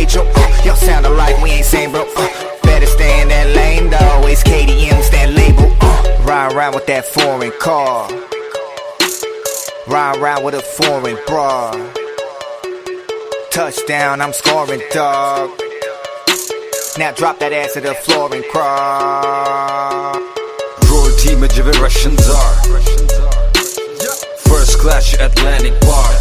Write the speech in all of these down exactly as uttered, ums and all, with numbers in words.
Pedro. Uh, y'all soundin' like we ain't same, bro. Uh, better stay in that lane, though. It's K D M's that label. Uh, ride around with that foreign car. Ride around with a foreign bra. Touchdown, I'm scoring, dog. Now drop that ass to the floor and cry. Royalty में जिवे Russians are. First class Atlantic bar.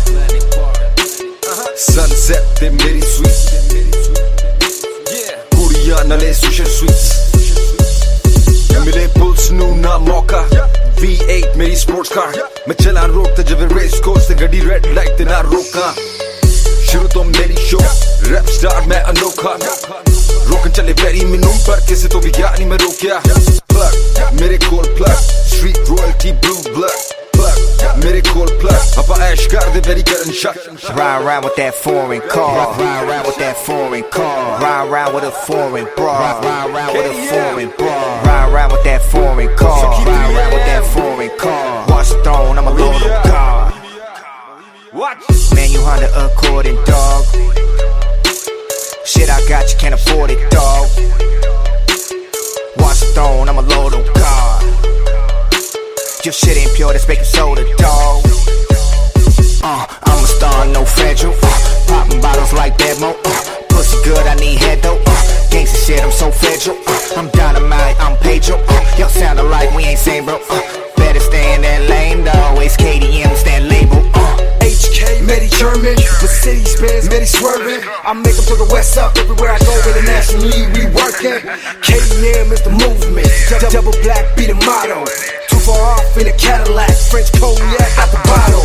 Sunset ते मेरी suite. कुड़ियां नले सुशर sweets. मिले pools नू ना मौका. V eight मेरी sports car. मैं चला रोकता जिवे race course ते गड्डी red light ते ना रोका. शुरू तो मेरी show. Rap star मैं अनोखा. रोकन चले वेरी मिनूम पर किसी तो भी यानी मैं रोकिया. Plug मेरे कोल plug. Street royalty blue blood. Plug मेरे कोल plug. अपा ऐश कर दे वेरी करन shot. Ride around with that foreign car. Ride around with that foreign car. Ride around with a foreign bra. Ride around with a foreign bra. Ride around with that foreign car. Ride around with that foreign car. Watch the throne, I'm a lord of God. Man, you Honda Accord, dog. Shit I got, you can't afford it, dog. Watch the throne, I'm a lord of God. Your shit ain't pure, that's baking soda, dog. Uh, I'm a star, no federal. Uh, popping bottles like Bedmo. Uh, pussy good, I need head though. Uh, gangsta shit, I'm so federal. Uh, I'm dynamite, I'm Pedro. Uh, y'all soundin' like we ain't same, bro. Uh, better stay in that lane, though. It's K D M's that label. Uh, H K, Medi German, Mercedes Benz, Medi swerving. I make them to the west up everywhere I go. Internationally, we working. K D M is the movement. Double black be the motto. Too far off in a Cadillac. French cognac out the bottle.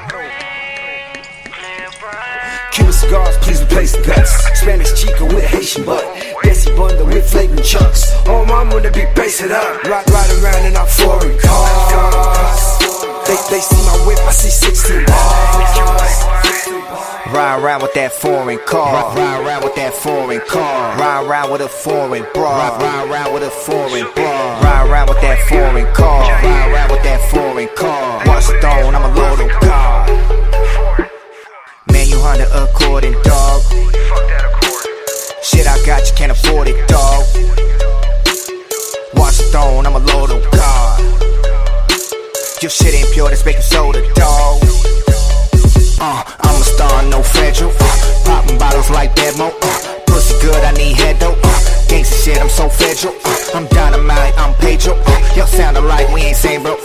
Cuban cigars, please replace the guts. Spanish chica with Haitian butt. Bessie Bunda with flagrant chunks. Oh, mom wanna be bass it up. Ride, ride around in our foreign cars. They, they see my whip, I see sixteen bars. Ride around with that foreign car. Ride around with that foreign car. Ride around with a foreign bra. Ride around with a foreign bra. Ride around with that foreign car. Ride around with that foreign car. Watch the throne, I'm a lord of God. Man, you Honda Accord, dog. Shit I got, you can't afford it, dog. Watch the throne, I'm a lord of God. Your shit ain't pure, that's baking soda, dog. Uh, I'm a star, no federal. Uh, popping bottles like Bedmo. Uh, pussy good, I need head though. Uh, gangsta shit, I'm so federal. Uh, I'm dynamite, I'm Pedro. Uh, y'all soundin' like we ain't same, bro.